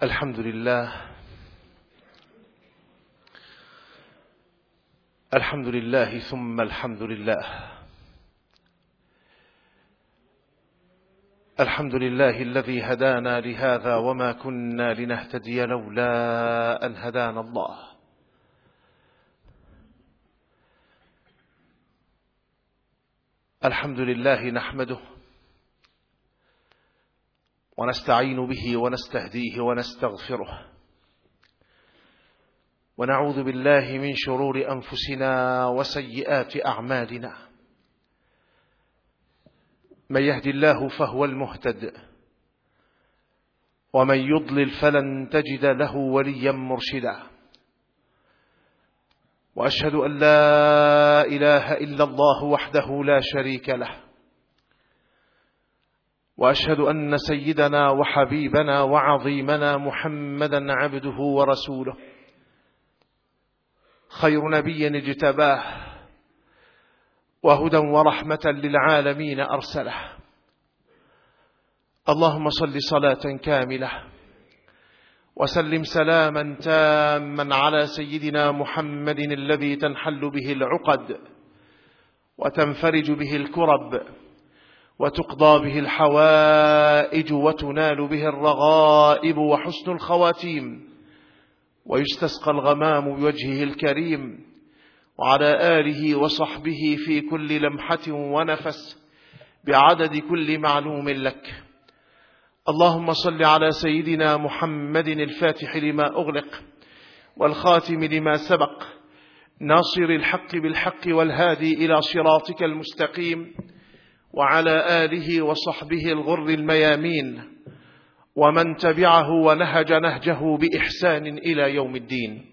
الحمد لله. الحمد لله ثم الحمد لله. الحمد لله الذي هدانا لهذا وما كنا لنهتدي لولا أن هدانا الله. الحمد لله نحمده ونستعين به ونستهديه ونستغفره، ونعوذ بالله من شرور أنفسنا وسيئات أعمالنا. من يهد الله فهو المهتد، ومن يضلل فلن تجد له وليا مرشدا. وأشهد أن لا إله إلا الله وحده لا شريك له، وأشهد أن سيدنا وحبيبنا وعظيمنا محمدا عبده ورسوله، خير نبي اجتباه وهدى ورحمة للعالمين أرسله. اللهم صل صلاة كاملة وسلم سلاما تاما على سيدنا محمد الذي تنحل به العقد وتنفرج به الكرب وتقضى به الحوائج وتنال به الرغائب وحسن الخواتيم، ويستسقى الغمام بوجهه الكريم، وعلى آله وصحبه في كل لمحة ونفس بعدد كل معلوم لك. اللهم صل على سيدنا محمد الفاتح لما أغلق والخاتم لما سبق، ناصر الحق بالحق والهادي إلى صراطك المستقيم، وعلى آله وصحبه الغر الميامين، ومن تبعه ونهج نهجه بإحسان إلى يوم الدين.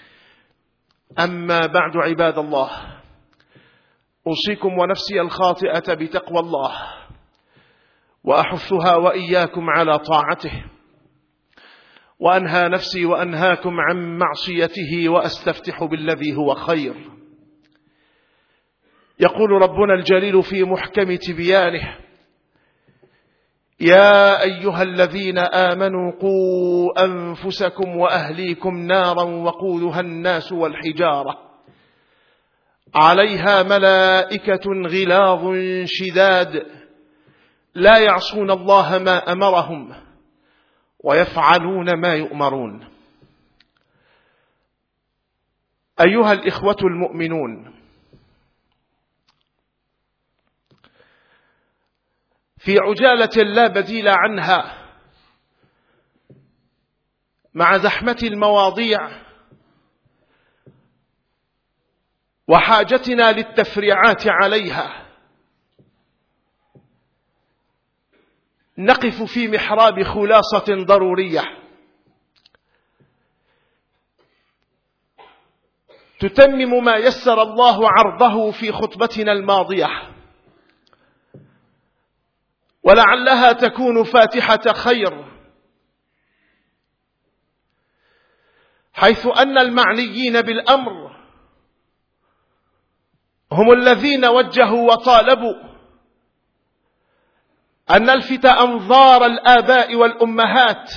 أما بعد، عباد الله، أوصيكم ونفسي الخاطئة بتقوى الله، وأحثها وإياكم على طاعته، وأنهى نفسي وأنهاكم عن معصيته، وأستفتح بالذي هو خير. يقول ربنا الجليل في محكم تبيانه: يا أيها الذين آمنوا قوا أنفسكم وأهليكم نارا وقودها الناس والحجارة عليها ملائكة غلاظ شداد لا يعصون الله ما أمرهم ويفعلون ما يؤمرون. أيها الإخوة المؤمنون، في عجالة لا بديل عنها مع زحمة المواضيع وحاجتنا للتفريعات عليها، نقف في محراب خلاصة ضرورية تتمم ما يسر الله عرضه في خطبتنا الماضية، ولعلها تكون فاتحة خير، حيث أن المعنيين بالأمر هم الذين وجهوا وطالبوا أن نلفت أنظار الآباء والأمهات،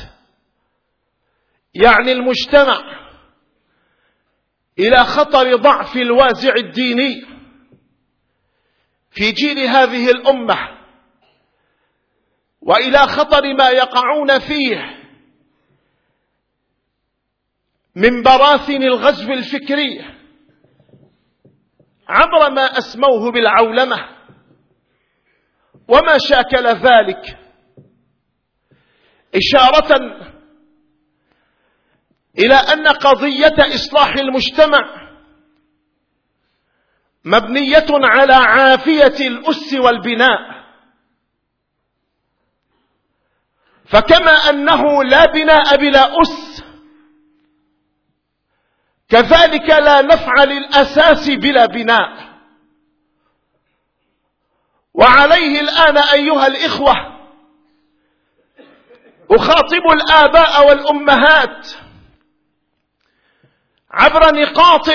يعني المجتمع، إلى خطر ضعف الوازع الديني في جيل هذه الأمة، وإلى خطر ما يقعون فيه من براثن الغزو الفكري عبر ما أسموه بالعولمة وما شاكل ذلك، إشارة إلى أن قضية إصلاح المجتمع مبنية على عافية الأس والبناء. فكما أنه لا بناء بلا أس، كذلك لا نفع للأساس بلا بناء. وعليه الآن أيها الإخوة أخاطب الآباء والأمهات عبر نقاط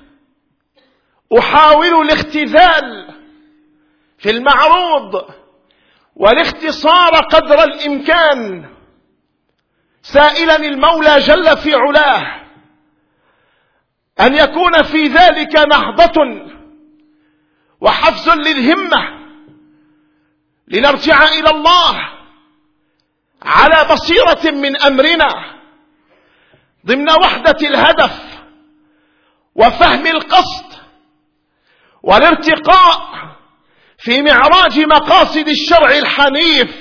أحاول الاختزال في المعروض والاختصار قدر الإمكان سائلا المولى جل في علاه أن يكون في ذلك نهضة وحفز للهمة لنرجع إلى الله على بصيرة من أمرنا ضمن وحدة الهدف وفهم القصد والارتقاء في معراج مقاصد الشرع الحنيف.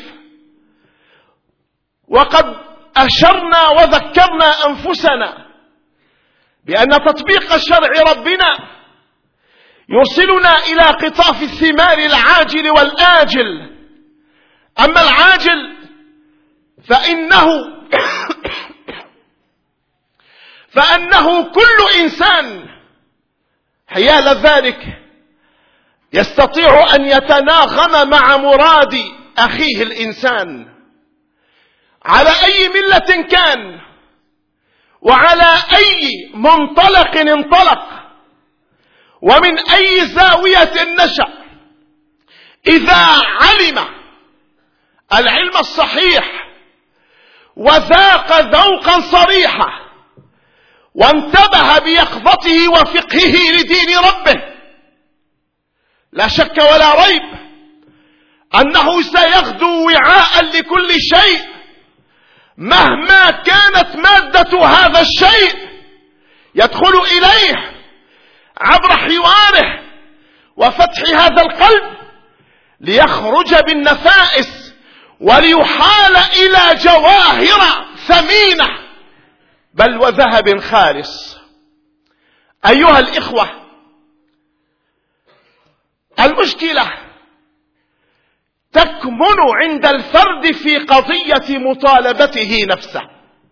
وقد أشرنا وذكرنا أنفسنا بأن تطبيق شرع ربنا يوصلنا إلى قطاف الثمار العاجل والآجل. أما العاجل فأنه كل إنسان حيال ذلك يستطيع أن يتناغم مع مراد أخيه الإنسان على أي ملة كان وعلى أي منطلق انطلق ومن أي زاوية نشأ، إذا علم العلم الصحيح وذاق ذوقا صريحا وانتبه بيقظته وفقهه لدين ربه، لا شك ولا ريب أنه سيغدو وعاء لكل شيء مهما كانت مادة هذا الشيء يدخل إليه عبر حواره وفتح هذا القلب ليخرج بالنفائس وليحال إلى جواهر ثمينة بل وذهب خالص. أيها الإخوة، المشكلة تكمن عند الفرد في قضية مطالبته نفسه،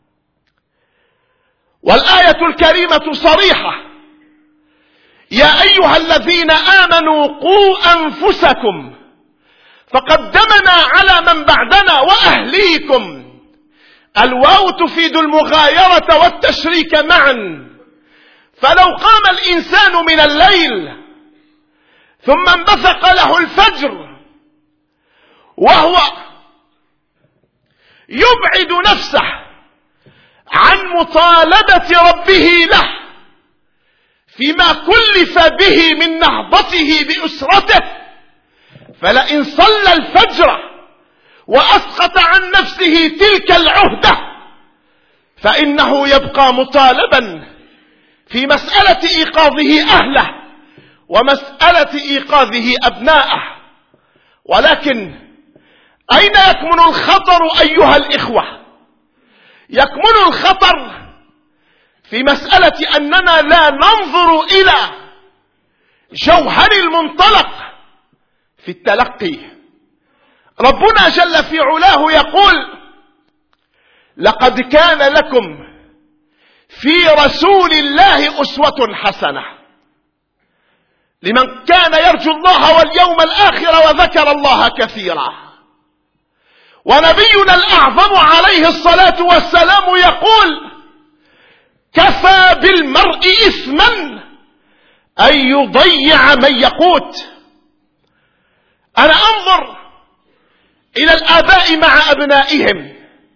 والآية الكريمة صريحة: يا أيها الذين آمنوا قوا أنفسكم فقدمنا على من بعدنا وأهليكم. الواو تفيد المغايرة والتشريك معا، فلو قام الإنسان من الليل ثم انبثق له الفجر وهو يبعد نفسه عن مطالبة ربه له فيما كلف به من نهضته بأسرته، فلئن صلى الفجر وأسقط عن نفسه تلك العهدة فإنه يبقى مطالبا في مسألة إيقاظه أهله ومسألة إيقاظه أبناءه. ولكن أين يكمن الخطر أيها الإخوة؟ يكمن الخطر في مسألة أننا لا ننظر إلى جوهر المنطلق في التلقي. ربنا جل في علاه يقول: لقد كان لكم في رسول الله أسوة حسنة لمن كان يرجو الله واليوم الآخر وذكر الله كثيرا. ونبينا الأعظم عليه الصلاة والسلام يقول: كفى بالمرء إثما أن يضيع من يقوت. أنا أنظر إلى الآباء مع أبنائهم،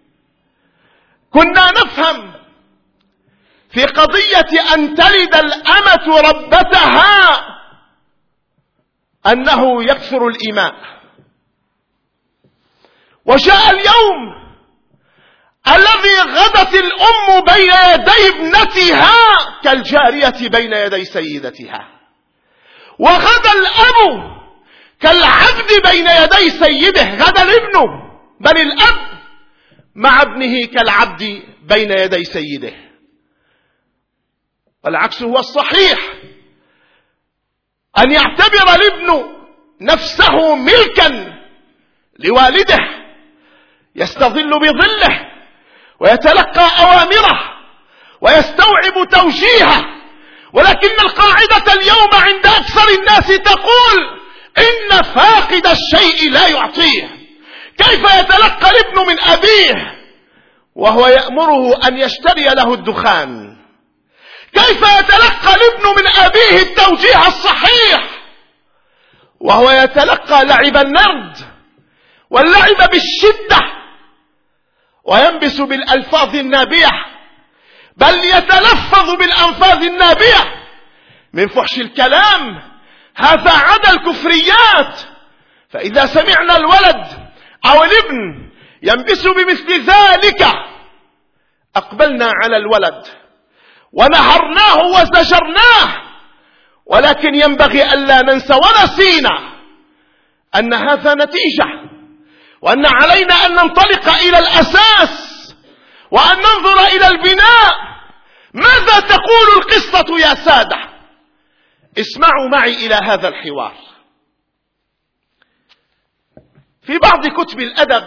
كنا نفهم في قضية أن تلد الأمة ربتها أنه يكثر الإيماء، وجاء اليوم الذي غدت الأم بين يدي ابنتها كالجارية بين يدي سيدتها، وغدا الأب كالعبد بين يدي سيده. غدا الابن بل الأب مع ابنه كالعبد بين يدي سيده، والعكس هو الصحيح، أن يعتبر الابن نفسه ملكا لوالده يستظل بظله ويتلقى أوامره ويستوعب توجيهه. ولكن القاعدة اليوم عند أكثر الناس تقول: إن فاقد الشيء لا يعطيه. كيف يتلقى الابن من أبيه وهو يأمره أن يشتري له الدخان؟ كيف يتلقى الابن من أبيه التوجيه الصحيح وهو يتلقى لعب النرد واللعب بالشدة وينبس بالألفاظ النابية، بل يتلفظ بالألفاظ النابية من فحش الكلام. هذا عدا الكفريات. فإذا سمعنا الولد أو الابن ينبس بمثل ذلك أقبلنا على الولد ونهرناه وزجرناه، ولكن ينبغي ألا ننسى ونسينا أن هذا نتيجة، وأن علينا أن ننطلق إلى الأساس وأن ننظر إلى البناء. ماذا تقول القصة يا سادة؟ اسمعوا معي إلى هذا الحوار. في بعض كتب الأدب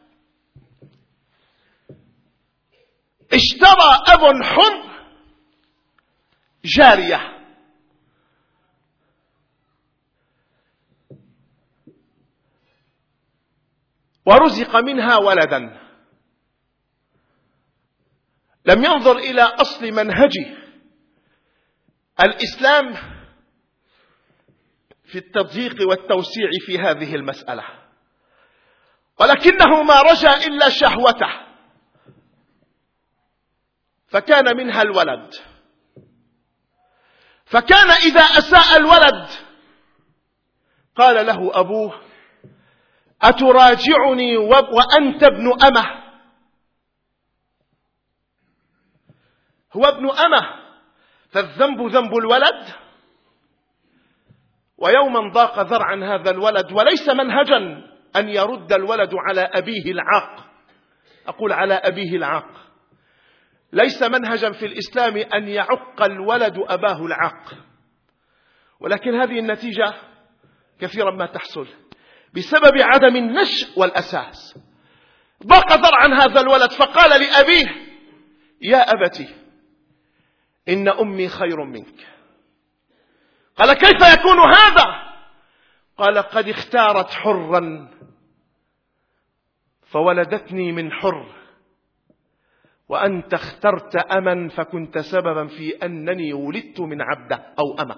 اشترى أب حر جارية، ورزق منها ولدا. لم ينظر إلى أصل منهج الإسلام في التضييق والتوسيع في هذه المسألة، ولكنه ما رجا إلا شهوته، فكان منها الولد. فكان إذا أساء الولد قال له أبوه: أتراجعني وأنت ابن أمه؟ هو ابن أمه، فالذنب ذنب الولد. ويوما ضاق ذرعا هذا الولد، وليس منهجا أن يرد الولد على أبيه العاق. أقول على أبيه العاق، ليس منهجا في الإسلام أن يعق الولد أباه العاق، ولكن هذه النتيجة كثيرا ما تحصل بسبب عدم النشء والأساس. ضاق ذرعا هذا الولد فقال لأبيه: يا أبتي، إن أمي خير منك. قال: كيف يكون هذا؟ قال: قد اختارت حرا فولدتني من حر، وأنت اخترت أما فكنت سببا في أنني ولدت من عبدة أو أمة.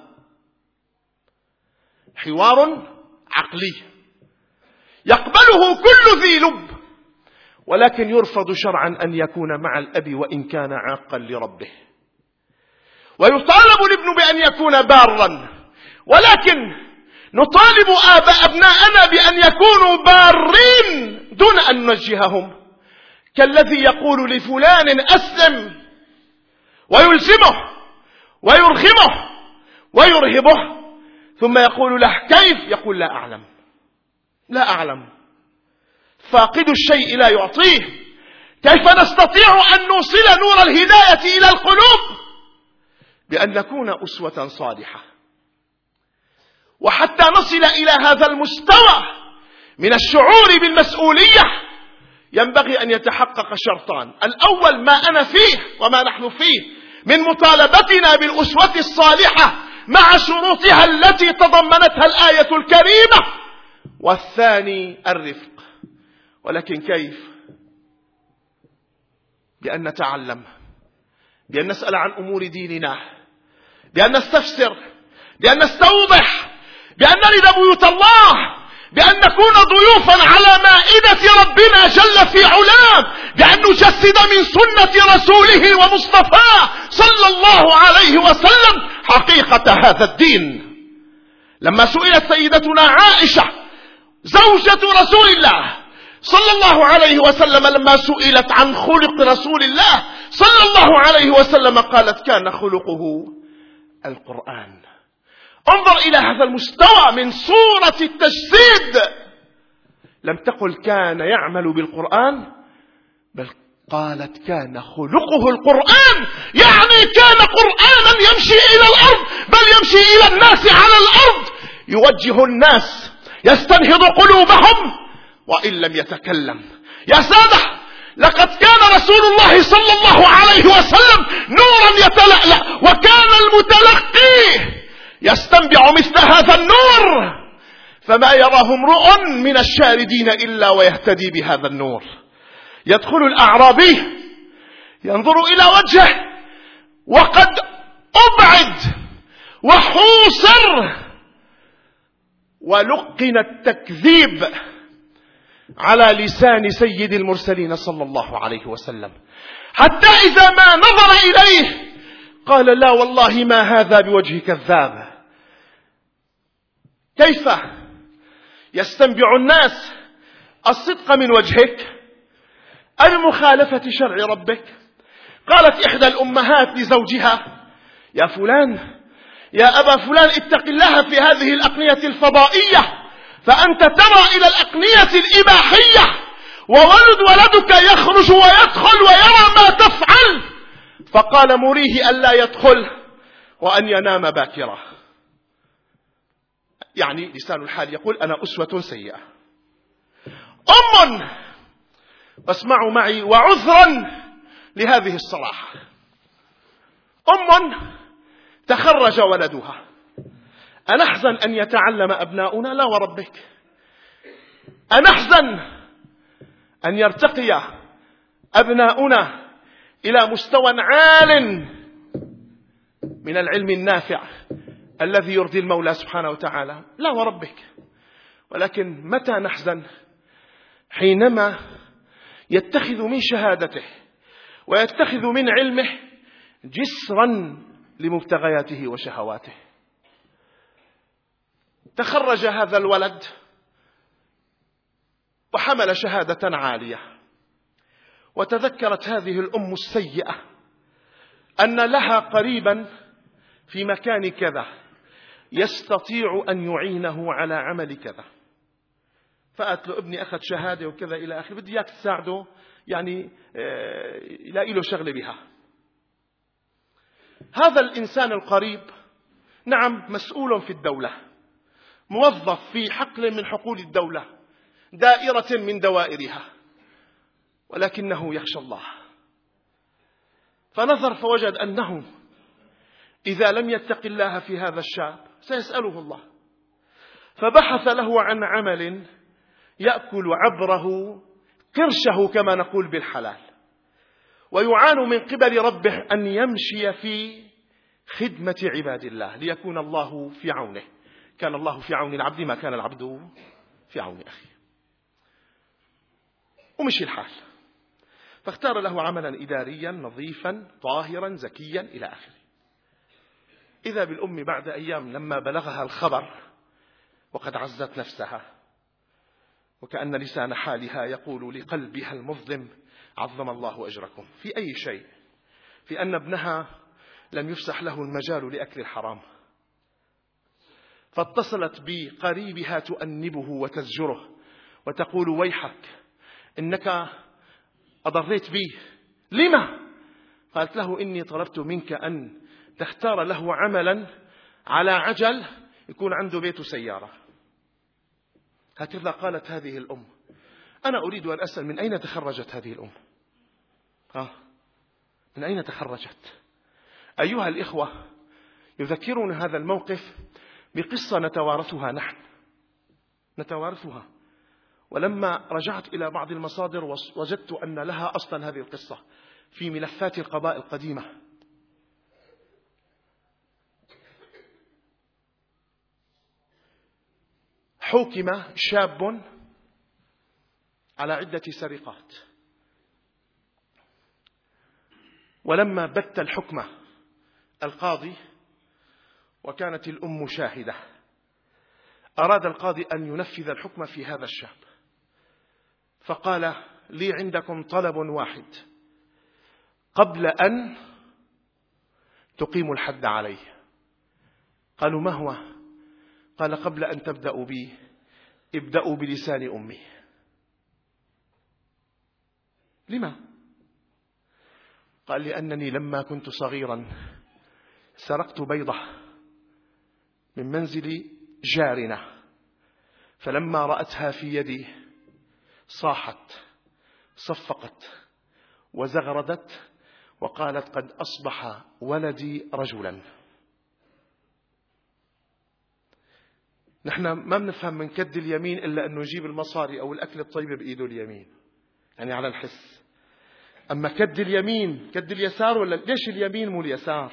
حوار عقلي يقبله كل ذي لب، ولكن يرفض شرعا أن يكون مع الأب وإن كان عاقا لربه. ويطالب الابن بأن يكون بارا، ولكن نطالب أبناءنا بأن يكونوا بارين دون أن نوجههم، كالذي يقول لفلان أسلم ويلزمه ويرغمه ويرهبه، ثم يقول له: كيف؟ يقول: لا أعلم، لا أعلم. فاقد الشيء لا يعطيه. كيف نستطيع أن نوصل نور الهداية إلى القلوب؟ بأن نكون أسوة صالحة. وحتى نصل إلى هذا المستوى من الشعور بالمسؤولية ينبغي أن يتحقق شرطان: الأول ما أنا فيه وما نحن فيه من مطالبتنا بالأسوة الصالحة مع شروطها التي تضمنتها الآية الكريمة، والثاني الرفق. ولكن كيف؟ بأن نتعلم، بأن نسأل عن أمور ديننا، بأن نستفسر، بأن نستوضح، بأن نرد بيوت الله، بأن نكون ضيوفا على مائدة ربنا جل في علاه، بأن نجسد من سنة رسوله ومصطفاه صلى الله عليه وسلم حقيقة هذا الدين. لما سئلت سيدتنا عائشة زوجة رسول الله صلى الله عليه وسلم، لما سئلت عن خلق رسول الله صلى الله عليه وسلم، قالت: كان خلقه القرآن. انظر إلى هذا المستوى من صورة التجسيد. لم تقل كان يعمل بالقرآن، بل قالت كان خلقه القرآن، يعني كان قرآنا يمشي إلى الأرض، بل يمشي إلى الناس على الأرض، يوجه الناس، يستنهض قلوبهم وإن لم يتكلم. يا سادة، لقد كان رسول الله صلى الله عليه وسلم نورا يتلألأ، وكان المتلقي يستنبع مثل هذا النور، فما يراه امرؤ من الشاردين إلا ويهتدي بهذا النور. يدخل الأعرابي ينظر إلى وجهه وقد أبعد وحوصر ولقن التكذيب على لسان سيد المرسلين صلى الله عليه وسلم، حتى إذا ما نظر إليه قال: لا والله ما هذا بوجه كذاب. كيف يستنبع الناس الصدق من وجهك المخالفة شرع ربك؟ قالت إحدى الأمهات لزوجها: يا فلان، يا أبا فلان، اتق الله في هذه الأقنية الفضائية، فأنت ترى إلى الأقنية الإباحية ولدك يخرج ويدخل ويرى ما تفعل. فقال: مريه ألا يدخل وأن ينام باكرا. يعني لسان الحال يقول: أنا أسوة سيئة. واسمعوا معي وعذرا لهذه الصراحة، تخرج ولدها. أنحزن أن يتعلم أبناؤنا؟ لا وربك. أنحزن أن يرتقي أبناؤنا إلى مستوى عال من العلم النافع الذي يرضي المولى سبحانه وتعالى؟ لا وربك. ولكن متى نحزن؟ حينما يتخذ من شهادته ويتخذ من علمه جسرا لمبتغياته وشهواته. تخرج هذا الولد وحمل شهادة عالية، وتذكرت هذه الأم السيئة أن لها قريبا في مكان كذا يستطيع أن يعينه على عمل كذا، فقالت له: ابني أخذ شهادة وكذا إلى آخر، بدي إياك تساعده، يعني يلاقي له شغل بها. هذا الإنسان القريب نعم مسؤول في الدولة، موظف في حقل من حقول الدولة، دائرة من دوائرها، ولكنه يخشى الله. فنظر فوجد أنه إذا لم يتق الله في هذا الشاب سيسأله الله، فبحث له عن عمل يأكل عبره قرشه كما نقول بالحلال، ويعان من قبل ربه أن يمشي في خدمة عباد الله ليكون الله في عونه. كان الله في عون العبد ما كان العبد في عون أخيه. ومشي الحال، فاختار له عملا إداريا نظيفا طاهرا زكيا إلى آخره. إذا بالأم بعد أيام لما بلغها الخبر وقد عزت نفسها، وكأن لسان حالها يقول لقلبها المظلم: عظم الله أجركم. في أي شيء؟ في أن ابنها لم يفسح له المجال لأكل الحرام، فاتصلت بقريبها تؤنبه وتزجره وتقول: ويحك، إنك أضريت بي. لما؟ قالت له: إني طلبت منك أن تختار له عملا على عجل يكون عنده بيت وسيارة. هكذا قالت هذه الأم. أنا أريد أن أسأل: من أين تخرجت هذه الأم؟ من أين تخرجت؟ أيها الإخوة، يذكرنا هذا الموقف بقصة نتوارثها نحن، نتوارثها. ولما رجعت إلى بعض المصادر وجدت أن لها أصلا هذه القصة في ملفات القضاء القديمة. حكم شاب على عدة سرقات، ولما بت الحكم القاضي وكانت الأم شاهدة، أراد القاضي أن ينفذ الحكم في هذا الشاب، فقال: لي عندكم طلب واحد قبل أن تقيموا الحد عليه. قالوا: ما هو؟ قال: قبل أن تبدأوا بي ابدأوا بلسان أمي. لما؟ قال: لأنني لما كنت صغيرا سرقت بيضة من منزل جارنا، فلما رأتها في يدي صاحت صفقت وزغردت وقالت: قد أصبح ولدي رجلا. نحن ما بنفهم من كد اليمين إلا أنه يجيب المصاري أو الأكل الطيب بإيده اليمين، يعني على الحس. أما كد اليمين كد اليسار، ولا ليش اليمين مو اليسار؟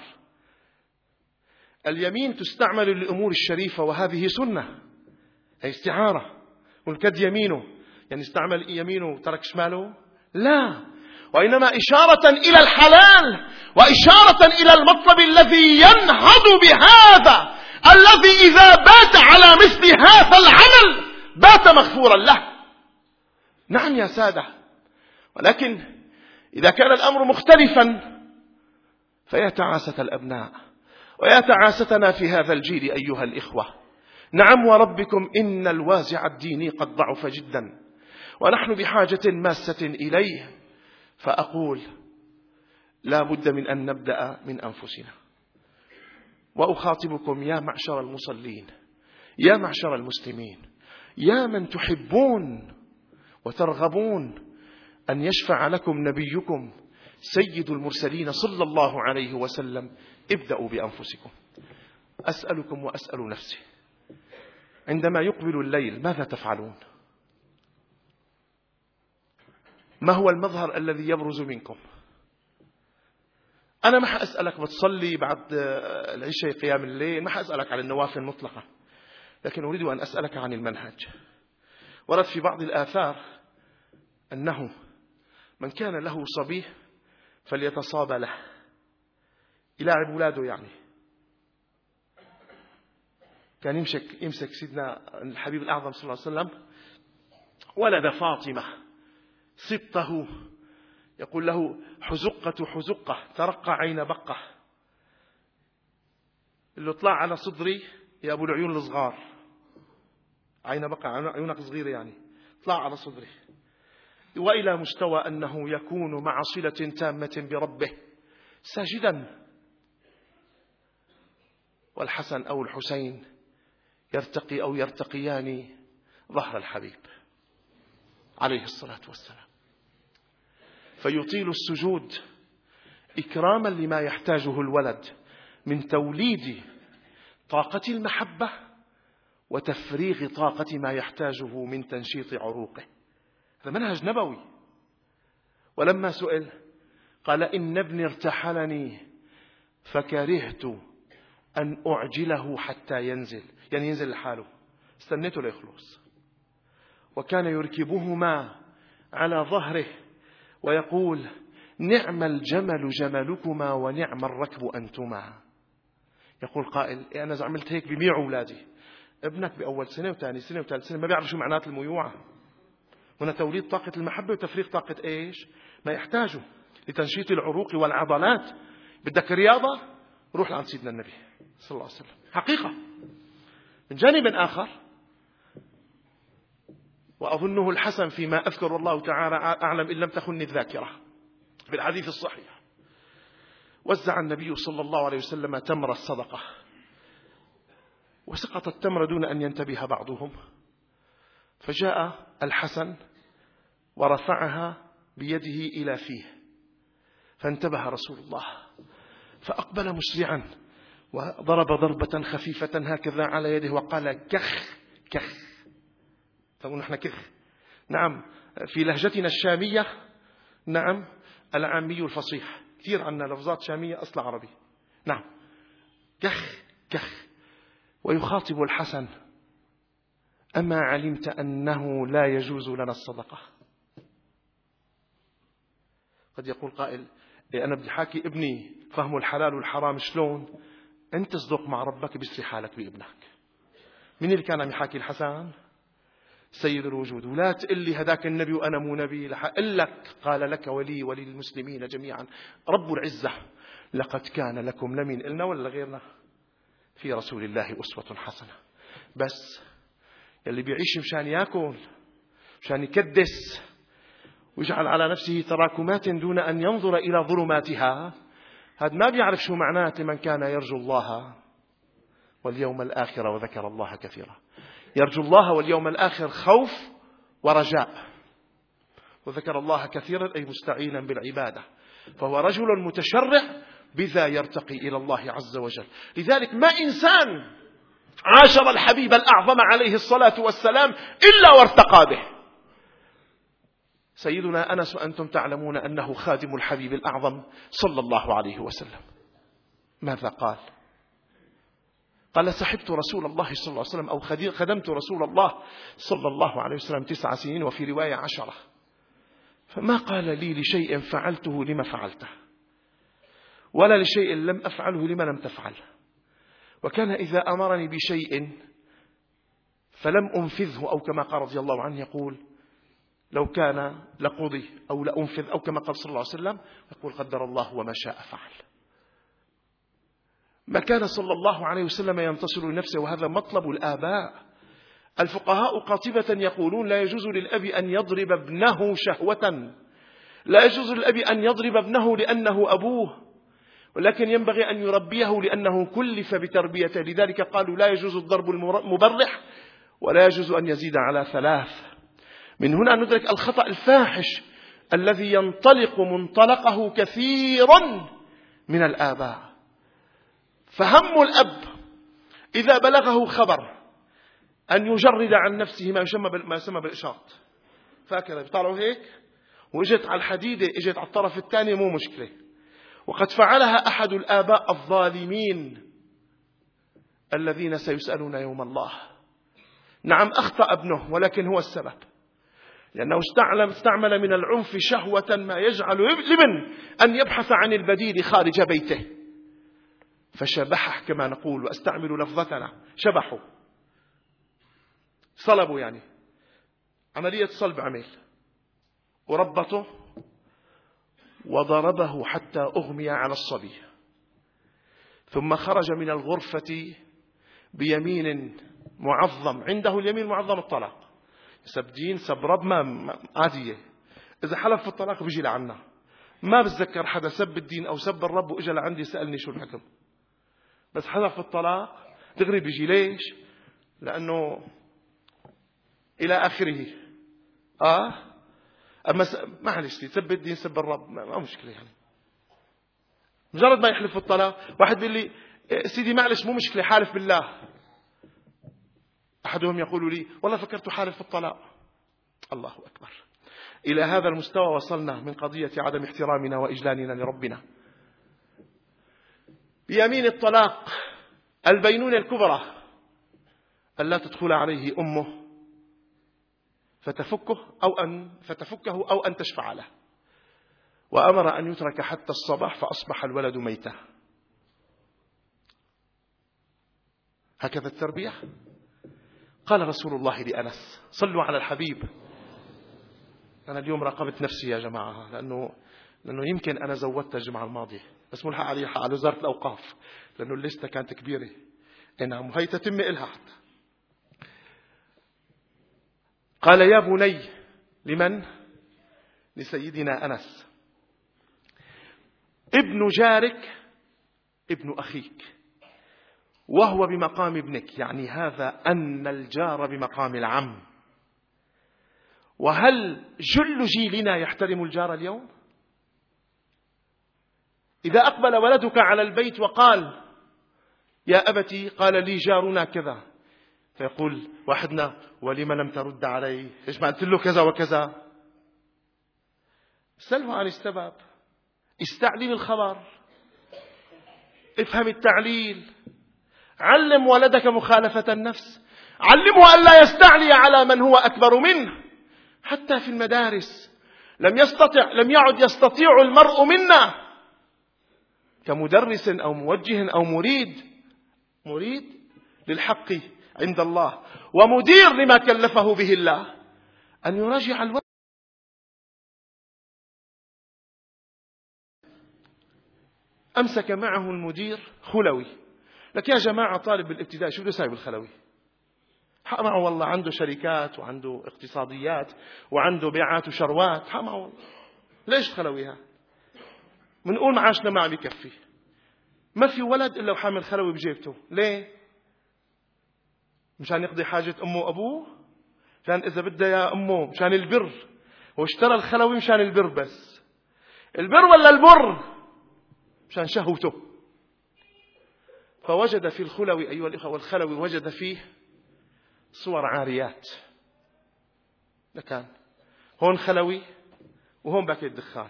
اليمين تستعمل للأمور الشريفة، وهذه سنة، هي استعارة. والكد يمينه يعني استعمل يمينه وترك شماله؟ لا، وإنما إشارة إلى الحلال، وإشارة إلى المطلب الذي ينهض بهذا، الذي إذا بات على مثل هذا العمل بات مغفورا له. نعم يا سادة، ولكن إذا كان الأمر مختلفا فيا تعاسة الأبناء ويا تعاستنا في هذا الجيل أيها الإخوة. نعم وربكم إن الوازع الديني قد ضعف جدا، ونحن بحاجة ماسة إليه. فأقول لا بد من أن نبدأ من أنفسنا. وأخاطبكم يا معشر المصلين، يا معشر المسلمين، يا من تحبون وترغبون أن يشفع لكم نبيكم سيد المرسلين صلى الله عليه وسلم، ابدأوا بأنفسكم. أسألكم وأسأل نفسي، عندما يقبل الليل ماذا تفعلون؟ ما هو المظهر الذي يبرز منكم؟ أنا ما حأسألك بتصلي بعد العشاء قيام الليل، ما حأسألك على النوافل مطلقة، لكن أريد أن أسألك عن المنهج. ورد في بعض الآثار أنه من كان له صبي فليتصاب له، يلاعب أولاده. يعني كان يمسك سيدنا الحبيب الأعظم صلى الله عليه وسلم ولد فاطمة سبطه، يقول له حزقة حزقة ترقى عين بقة، اللي اطلع على صدري يا أبو العيون الصغار، عين بقة عيونك صغيرة يعني، اطلع على صدري. وإلى مستوى أنه يكون مع صلة تامة بربه ساجدا، والحسن أو الحسين يرتقي أو يرتقيان ظهر الحبيب عليه الصلاة والسلام، فيطيل السجود إكراما لما يحتاجه الولد من توليد طاقة المحبة وتفريغ طاقة ما يحتاجه من تنشيط عروقه. هذا منهج نبوي. ولما سئل قال إن ابني ارتحلني فكرهت أن أعجله حتى ينزل، يعني ينزل لحاله، استنيته ليخلص. وكان يركبهما على ظهره ويقول نعم الجمل جملكما ونعم الركب أنتما. يقول قائل أنا عملت هيك بميع أولادي. ابنك بأول سنة وثاني سنة وثالث سنة ما بيعرف شو معنات الميوعة. هنا توليد طاقة المحبة وتفريغ طاقة إيش ما يحتاجه لتنشيط العروق والعضلات. بدك رياضة، روح لعند سيدنا النبي صلى الله عليه وسلم. حقيقة. من جانب آخر، وأظنه الحسن فيما أذكر والله تعالى أعلم إن لم تخن الذاكرة، في الحديث الصحيح وزع النبي صلى الله عليه وسلم تمر الصدقة، وسقط التمر دون أن ينتبه بعضهم، فجاء الحسن ورفعها بيده إلى فيه، فانتبه رسول الله فأقبل مسرعا وضرب ضربة خفيفة هكذا على يده وقال كخ كخ. تقول نحن كخ، نعم في لهجتنا الشامية، نعم العامي الفصيح، كثير عنا لفظات شامية أصل عربي. نعم كخ كخ. ويخاطب الحسن أما علمت أنه لا يجوز لنا الصدقة؟ قد يقول قائل أنا بدي حاكي ابني فهمه الحلال والحرام شلون؟ أنت تصدق مع ربك بيسري حالك بابنك. من اللي كان عم يحاكي الحسن؟ سيد الوجود. ولا تقل لي هداك النبي وأنا مو نبي، لحقل لك قال لك ولي وللمسلمين جميعا رب العزة لقد كان لكم لمن إلنا ولا غيرنا في رسول الله أسوة حسنة. بس يلي بيعيش مشان يأكل مشان يكدس ويجعل على نفسه تراكمات دون أن ينظر إلى ظلماتها، هذا ما بيعرف شو معناه من كان يرجو الله واليوم الآخر وذكر الله كثيرا. يرجو الله واليوم الآخر خوف ورجاء، وذكر الله كثيرا أي مستعينا بالعبادة، فهو رجل متشرع بذا يرتقي إلى الله عز وجل. لذلك ما إنسان عاشر الحبيب الأعظم عليه الصلاة والسلام إلا وارتقى به. سيدنا أنس وأنتم تعلمون أنه خادم الحبيب الأعظم صلى الله عليه وسلم. ماذا قال؟ قال سحبت رسول الله صلى الله عليه وسلم أو خدمت رسول الله صلى الله عليه وسلم 9 سنين، وفي رواية 10. فما قال لي لشيء فعلته لما فعلته، ولا لشيء لم أفعله لما لم تفعل. وكان إذا أمرني بشيء فلم أنفذه، أو كما قال رضي الله عنه يقول لو كان لقضي أو لأنفذ، أو كما قال صلى الله عليه وسلم يقول قدر الله وما شاء فعل. ما كان صلى الله عليه وسلم ينتصر لنفسه، وهذا مطلب الآباء. الفقهاء قاطبة يقولون لا يجوز للأب أن يضرب ابنه شهوة، لا يجوز للأب أن يضرب ابنه لأنه أبوه، ولكن ينبغي أن يربيه لأنه كلف بتربيته. لذلك قالوا لا يجوز الضرب المبرح، ولا يجوز أن يزيد على 3. من هنا ندرك الخطأ الفاحش الذي ينطلق منطلقه كثير من الآباء. فهم الأب إذا بلغه خبر أن يجرد عن نفسه ما يسمى بالإشاط، فاكر بيطلعوا هيك وإجت على الحديدة إجت على الطرف الثاني مو مشكلة. وقد فعلها أحد الآباء الظالمين الذين سيسألون يوم الله. نعم أخطأ ابنه، ولكن هو السبب، لأنه استعمل من العنف شهوة ما يجعل الابن أن يبحث عن البديل خارج بيته، فشبحه كما نقول، وأستعمل لفظتنا شبحه، صلبوا يعني عملية صلب عمل، وربطه وضربه حتى أغمي على الصبي، ثم خرج من الغرفة بيمين معظم، عنده اليمين معظم الطلاق، سب دين سب رب ما عادية، إذا حلف في الطلاق بيجي لعنا. ما بتذكر حدا سب الدين أو سب الرب وإجا لعندي سألني شو الحكم، بس حلف في الطلاق دغري بيجي. ليش؟ لأنه إلى آخره. أما معلش سب الدين سب الرب ما مشكلة يعني، مجرد ما يحلف في الطلاق. واحد بيقول لي سيدي معلش مو مشكلة حالف بالله، أحدهم يقول لي والله فكرت حالف في الطلاق. الله أكبر، إلى هذا المستوى وصلنا من قضية عدم احترامنا وإجلالنا لربنا. بيمين الطلاق البينونة الكبرى ألا تدخل عليه أمه فتفكه أو أن تشفع له، وأمر أن يترك حتى الصباح فأصبح الولد ميتا. هكذا التربية. قال رسول الله لأنس صلوا على الحبيب. أنا اليوم راقبت نفسي يا جماعة، لأنه يمكن أنا زودت الجمعة الماضية، بس ملحق علي حق على وزارة الأوقاف، لأنه الليستة كانت كبيرة. إنها هي تتم إلها حتى. قال يا بني، لمن؟ لسيدنا أنس، ابن جارك ابن أخيك، وهو بمقام ابنك، يعني هذا أن الجار بمقام العم. وهل جل جيلنا يحترم الجار اليوم؟ إذا أقبل ولدك على البيت وقال يا أبتي قال لي جارنا كذا، فيقول واحدنا ولما لم ترد علي؟ إيش ما قلت له كذا وكذا؟ سأله عن السبب، استعلن الخبر، افهم التعليل، علم ولدك مخالفة النفس، علمه أن لا يستعلي على من هو أكبر منه. حتى في المدارس لم يعد يستطيع المرء منا كمدرس أو موجه أو مريد للحق عند الله ومدير لما كلفه به الله أن يراجع الولد. أمسك معه المدير خلوي، لك يا جماعة طالب بالابتدائي شو بده يساوي بالخلوي؟ حق معه والله، عنده شركات وعنده اقتصاديات وعنده بيعات وشروات، حق معه والله. ليش خلويها؟ منقول معاشنا ما عم يكفي، ما في ولد إلا وحامل خلوي بجيبته. ليه؟ مشان يقضي حاجة أمه وأبوه، مشان إذا بدها يا أمه، مشان البر. هو اشترى الخلوي مشان البر، بس البر ولا البر؟ مشان شهوته. فوجد في الخلوي أيها الإخوة والخلوي وجد فيه صور عاريات. لكان هون خلوي وهون باكيت دخان.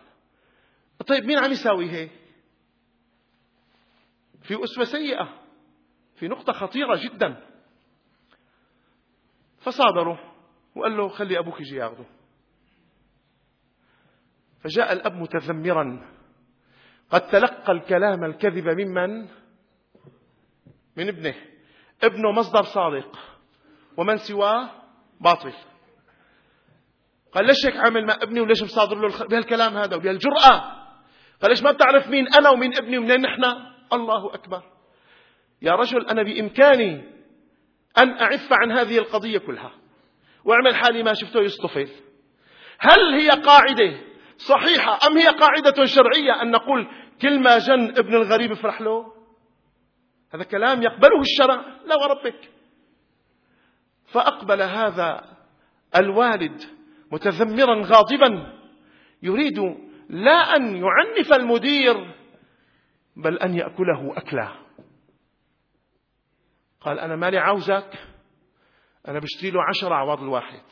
طيب مين عم يساوي هيك؟ في أسوة سيئة، في نقطة خطيرة جدا. فصادره وقال له خلي أبوك يجي ياخده. فجاء الأب متذمرا، قد تلقى الكلام الكذب ممن؟ من ابنه. ابنه مصدر صادق ومن سواه باطل. قال ليش هيك عامل مع ابني وليش مصادر له بهالكلام هذا وبهالجرأة؟ قال ليش ما بتعرف مين أنا ومين ابني ومنين نحن؟ الله أكبر. يا رجل أنا بإمكاني أن أعف عن هذه القضية كلها وأعمل حالي ما شفته يصطفل. هل هي قاعدة صحيحة أم هي قاعدة شرعية أن نقول كل ما جن ابن الغريب افرح له؟ هذا كلام يقبله الشرع؟ لا وربك. فأقبل هذا الوالد متذمرا غاضبا يريد لا أن يعنف المدير بل أن يأكله أكلا. قال أنا مالي عاوزك، أنا بشتري له 10 عوض الواحد،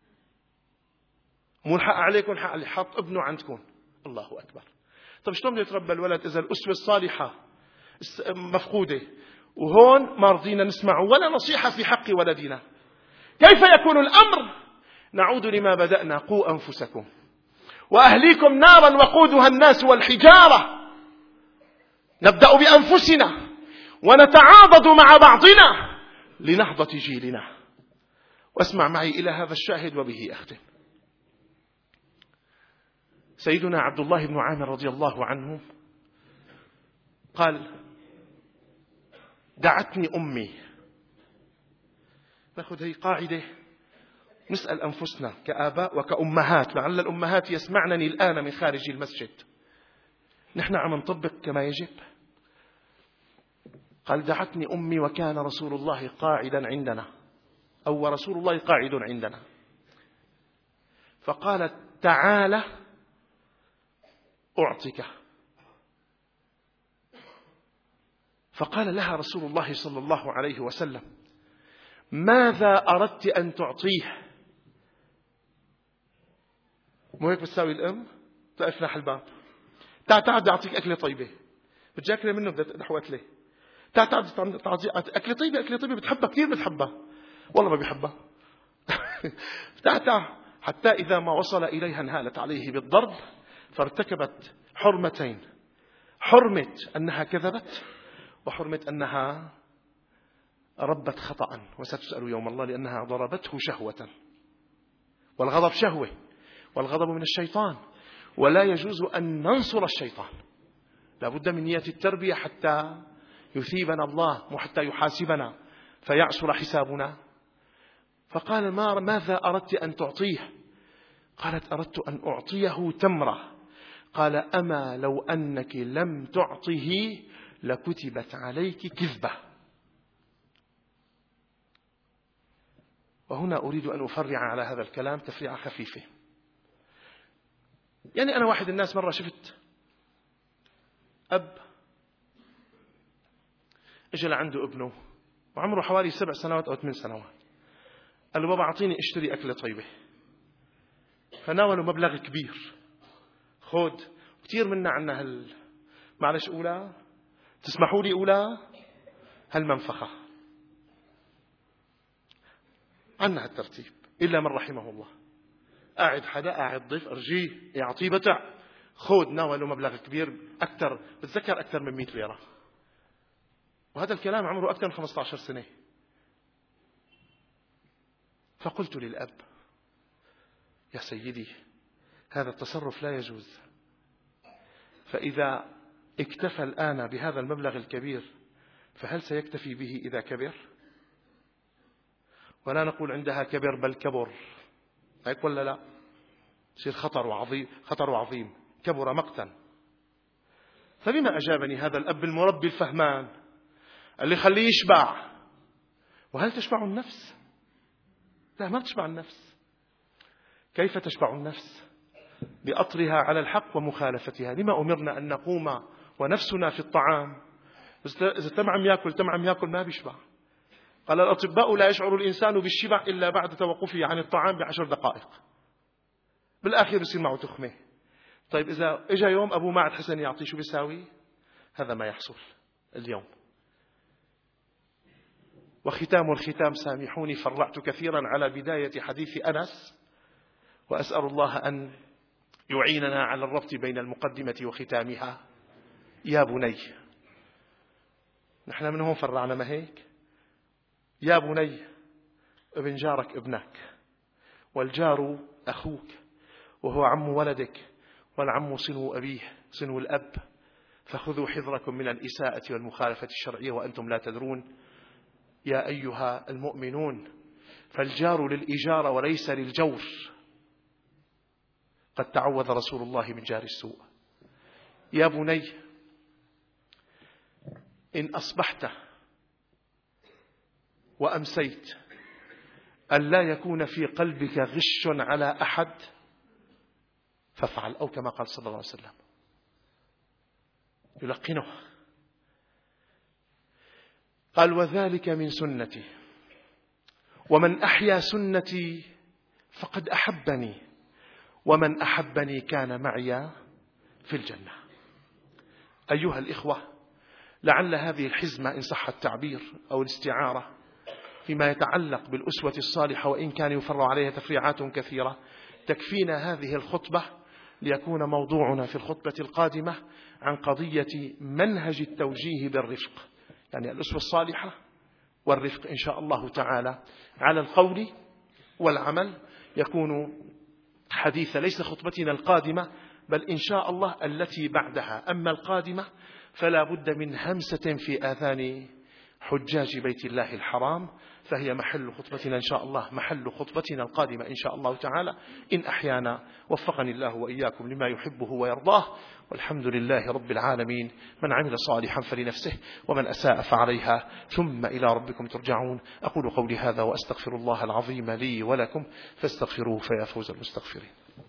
مو الحق عليكم حق اللي حط ابنه عندكم. الله أكبر. طب شلون بده يتربى الولد إذا الأسوة الصالحة مفقودة وهون ما رضينا نسمع ولا نصيحة في حق ولدنا؟ كيف يكون الأمر؟ نعود لما بدأنا: قوا أنفسكم وأهليكم نارا وقودها الناس والحجارة. نبدأ بأنفسنا ونتعاضد مع بعضنا لنهضة جيلنا. واسمع معي إلى هذا الشاهد وبه أختم. سيدنا عبد الله بن عامر رضي الله عنه قال: دعتني أمي. نأخذ هي قاعدة نسأل أنفسنا كآباء وكأمهات، لعل الأمهات يسمعنني الآن من خارج المسجد، نحن عم نطبق كما يجب؟ قال: دعتني أمي وكان رسول الله قاعدا عندنا، أو رسول الله قاعد عندنا، فقالت: تعال أعطيك. فقال لها رسول الله صلى الله عليه وسلم: ماذا أردت أن تعطيه؟ مو هيك بتساوي الأم؟ تفتح الباب: تعال بدي أعطيك أكلة طيبة. بدي أكلة منه، بدي أدحو أكلة. تعال أكلة طيبة، أكلة طيبة بتحبها كثير، بتحبها والله ما بيحبها. تعال حتى إذا ما وصل إليها انهالت عليه بالضرب، فارتكبت حرمتين: حرمة أنها كذبت، وحرمة أنها ربت خطأ، وستسأل يوم الله لأنها ضربته شهوة. والغضب شهوة، والغضب من الشيطان، ولا يجوز أن ننصر الشيطان. لا بد من نية التربية حتى يثيبنا الله وحتى يحاسبنا فيعسر حسابنا. فقال: ماذا أردت أن تعطيه؟ قالت: أردت أن أعطيه تمرة. قال: أما لو أنك لم تعطه لكتبت عليك كذبة. وهنا أريد أن أفرع على هذا الكلام تفريعة خفيفة. يعني أنا واحد الناس مرة شفت أب إجا لعنده ابنه وعمره حوالي 7 سنوات أو 8 سنوات، قال له: بابا أعطيني اشتري أكلة طيبة. فناوله مبلغ كبير، خود كتير منا عنا معلش أولى، تسمحوا لي أولى هالمنفخة عنا هالترتيب إلا من رحمه الله. قاعد حدا، قاعد ضيف، أرجيه يعطيه بتع، خود ناوله مبلغ كبير، أكثر بتذكر أكثر من 100 ليرة، وهذا الكلام عمره أكثر من 15 سنة. فقلت للأب: يا سيدي، هذا التصرف لا يجوز. فإذا اكتفى الآن بهذا المبلغ الكبير فهل سيكتفي به إذا كبر؟ ولا نقول عندها كبر بل كبر، هيك ولا لا؟ يصير خطر عظيم، كبر مقتا. فبما أجابني هذا الأب المربي الفهمان اللي خليه يشبع. وهل تشبع النفس؟ لا، ما تشبع النفس. كيف تشبع النفس؟ بأطرها على الحق ومخالفتها. لما أمرنا أن نقوم ونفسنا في الطعام؟ إذا تمعم يأكل ما بيشبع. قال الأطباء: لا يشعر الإنسان بالشبع إلا بعد توقفه عن الطعام ب10 دقائق، بالآخر بيصير معه تخمة. طيب إذا إجا يوم أبو معد حسن يعطي، شو بيساوي؟ هذا ما يحصل اليوم. وختام الختام، سامحوني فرعت كثيرا على بداية حديث أنس، وأسأل الله أن يعيننا على الربط بين المقدمة وختامها. يا بني، نحن من هون فرعنا ما هيك؟ يا بني، ابن جارك ابنك، والجار أخوك، وهو عم ولدك، والعم صنو أبيه صنو الأب، فخذوا حذركم من الإساءة والمخالفة الشرعية وأنتم لا تدرون. يا أيها المؤمنون، فالجار للإجارة وليس للجور. قد تعوذ رسول الله من جار السوء. يا بني، إن أصبحت وأمسيت أن لا يكون في قلبك غش على أحد فافعل، أو كما قال صلى الله عليه وسلم، يلقنه. قال وذلك من سنتي، ومن أحيا سنتي فقد أحبني، ومن أحبني كان معي في الجنة. أيها الإخوة، لعل هذه الحزمة إن صح التعبير أو الاستعارة فيما يتعلق بالأسوة الصالحة، وإن كان يفرع عليها تفريعات كثيرة، تكفينا هذه الخطبة ليكون موضوعنا في الخطبة القادمة عن قضية منهج التوجيه بالرفق، يعني الأسوة الصالحة والرفق إن شاء الله تعالى على القول والعمل. يكون حديث ليس خطبتنا القادمة بل إن شاء الله التي بعدها. أما القادمة فلا بد من همسة في آذان حجاج بيت الله الحرام، فهي محل خطبتنا إن شاء الله، محل خطبتنا القادمة إن شاء الله تعالى إن أحيانا. وفقني الله وإياكم لما يحبه ويرضاه، والحمد لله رب العالمين. من عمل صالحا فلنفسه، ومن أساء فعليها، ثم إلى ربكم ترجعون. أقول قولي هذا وأستغفر الله العظيم لي ولكم، فاستغفروه فيا فوز المستغفرين.